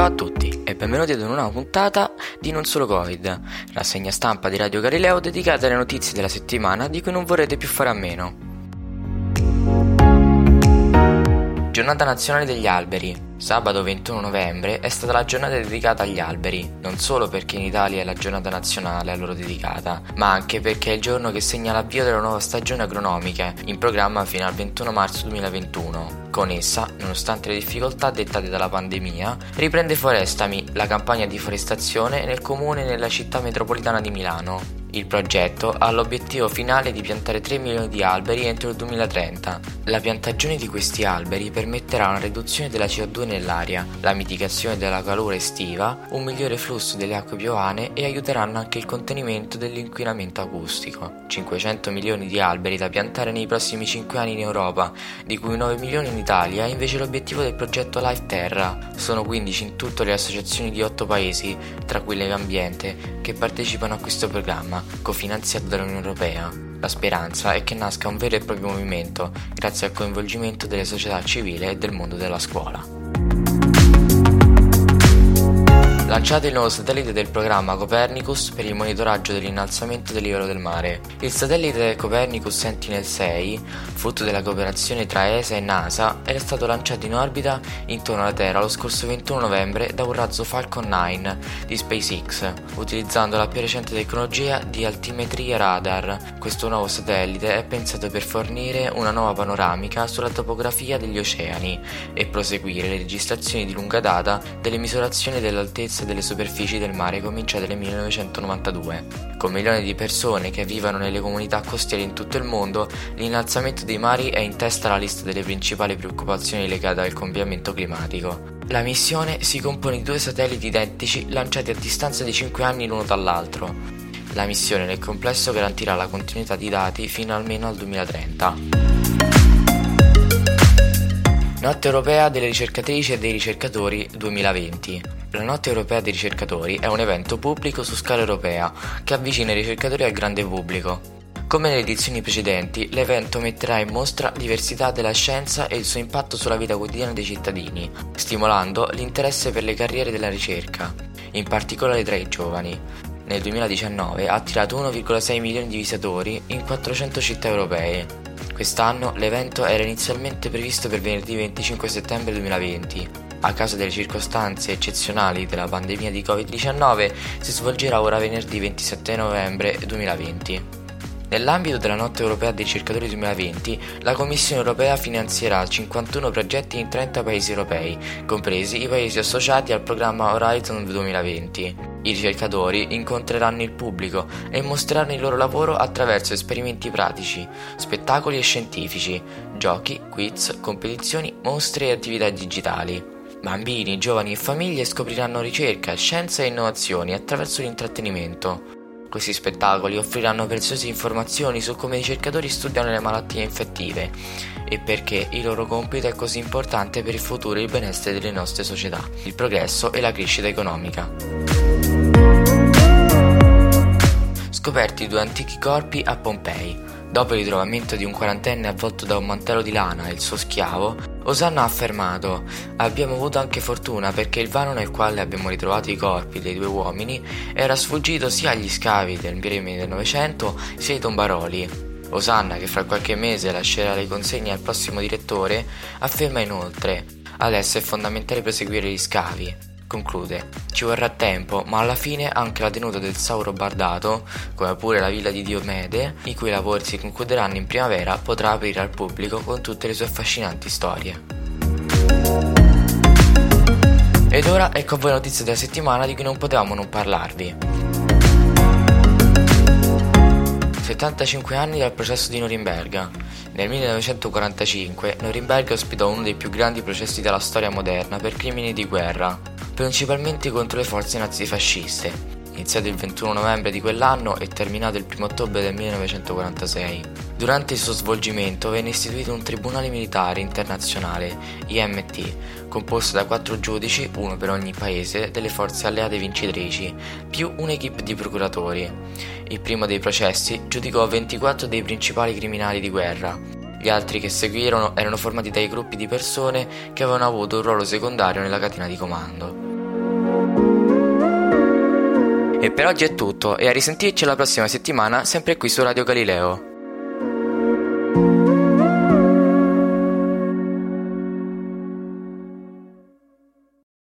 Ciao a tutti e benvenuti ad una nuova puntata di Non Solo Covid, rassegna stampa di Radio Galileo dedicata alle notizie della settimana di cui non vorrete più fare a meno. Giornata nazionale degli alberi. Sabato 21 novembre è stata la giornata dedicata agli alberi, non solo perché in Italia è la giornata nazionale a loro dedicata, ma anche perché è il giorno che segna l'avvio della nuova stagione agronomica, in programma fino al 21 marzo 2021. Con essa, nonostante le difficoltà dettate dalla pandemia, riprende Forestami, la campagna di forestazione nel comune e nella città metropolitana di Milano. Il progetto ha l'obiettivo finale di piantare 3 milioni di alberi entro il 2030. La piantagione di questi alberi permetterà una riduzione della CO2 nell'aria, la mitigazione della calura estiva, un migliore flusso delle acque piovane e aiuteranno anche il contenimento dell'inquinamento acustico. 500 milioni di alberi da piantare nei prossimi 5 anni in Europa, di cui 9 milioni in Italia, è invece l'obiettivo del progetto Life Terra. Sono 15 in tutto le associazioni di 8 paesi, tra cui Legambiente, che partecipano a questo programma, cofinanziato dall'Unione Europea. La speranza è che nasca un vero e proprio movimento, grazie al coinvolgimento delle società civili e del mondo della scuola. Lanciate il nuovo satellite del programma Copernicus per il monitoraggio dell'innalzamento del livello del mare. Il satellite Copernicus Sentinel-6, frutto della cooperazione tra ESA e NASA, era stato lanciato in orbita intorno alla Terra lo scorso 21 novembre da un razzo Falcon 9 di SpaceX, utilizzando la più recente tecnologia di altimetria radar. Questo nuovo satellite è pensato per fornire una nuova panoramica sulla topografia degli oceani e proseguire le registrazioni di lunga data delle misurazioni dell'altezza delle superfici del mare cominciate nel 1992. Con milioni di persone che vivono nelle comunità costiere in tutto il mondo, l'innalzamento dei mari è in testa alla lista delle principali preoccupazioni legate al cambiamento climatico. La missione si compone di 2 satelliti identici lanciati a distanza di 5 anni l'uno dall'altro. La missione nel complesso garantirà la continuità di dati fino almeno al 2030. Notte Europea delle Ricercatrici e dei Ricercatori 2020. La Notte Europea dei Ricercatori è un evento pubblico su scala europea che avvicina i ricercatori al grande pubblico. Come nelle edizioni precedenti, l'evento metterà in mostra diversità della scienza e il suo impatto sulla vita quotidiana dei cittadini, stimolando l'interesse per le carriere della ricerca, in particolare tra i giovani. Nel 2019 ha attirato 1,6 milioni di visitatori in 400 città europee. Quest'anno l'evento era inizialmente previsto per venerdì 25 settembre 2020. A causa delle circostanze eccezionali della pandemia di Covid-19 si svolgerà ora venerdì 27 novembre 2020. Nell'ambito della Notte Europea dei Ricercatori 2020, la Commissione Europea finanzierà 51 progetti in 30 paesi europei, compresi i paesi associati al programma Horizon 2020. I ricercatori incontreranno il pubblico e mostreranno il loro lavoro attraverso esperimenti pratici, spettacoli e scientifici, giochi, quiz, competizioni, mostre e attività digitali. Bambini, giovani e famiglie scopriranno ricerca, scienza e innovazioni attraverso l'intrattenimento. Questi spettacoli offriranno preziose informazioni su come i ricercatori studiano le malattie infettive e perché il loro compito è così importante per il futuro e il benessere delle nostre società, il progresso e la crescita economica. Scoperti 2 antichi corpi a Pompei. Dopo il ritrovamento di un quarantenne avvolto da un mantello di lana e il suo schiavo, Osanna ha affermato: abbiamo avuto anche fortuna perché il vano nel quale abbiamo ritrovato i corpi dei 2 uomini era sfuggito sia agli scavi del primi del Novecento sia ai tombaroli. Osanna, che fra qualche mese lascerà le consegne al prossimo direttore, afferma inoltre: adesso è fondamentale proseguire gli scavi. Conclude: ci vorrà tempo, ma alla fine anche la tenuta del Sauro Bardato, come pure la villa di Diomede, i cui lavori si concluderanno in primavera, potrà aprire al pubblico con tutte le sue affascinanti storie. Ed ora ecco a voi la notizia della settimana di cui non potevamo non parlarvi. 75 anni dal processo di Norimberga. Nel 1945 Norimberga ospitò uno dei più grandi processi della storia moderna per crimini di guerra, principalmente contro le forze nazifasciste, iniziato il 21 novembre di quell'anno e terminato il 1 ottobre del 1946. Durante il suo svolgimento venne istituito un tribunale militare internazionale, IMT, composto da 4 giudici, uno per ogni paese, delle forze alleate vincitrici, più un'equipe di procuratori. Il primo dei processi giudicò 24 dei principali criminali di guerra. Gli altri che seguirono erano formati dai gruppi di persone che avevano avuto un ruolo secondario nella catena di comando. E per oggi è tutto, e a risentirci la prossima settimana sempre qui su Radio Galileo.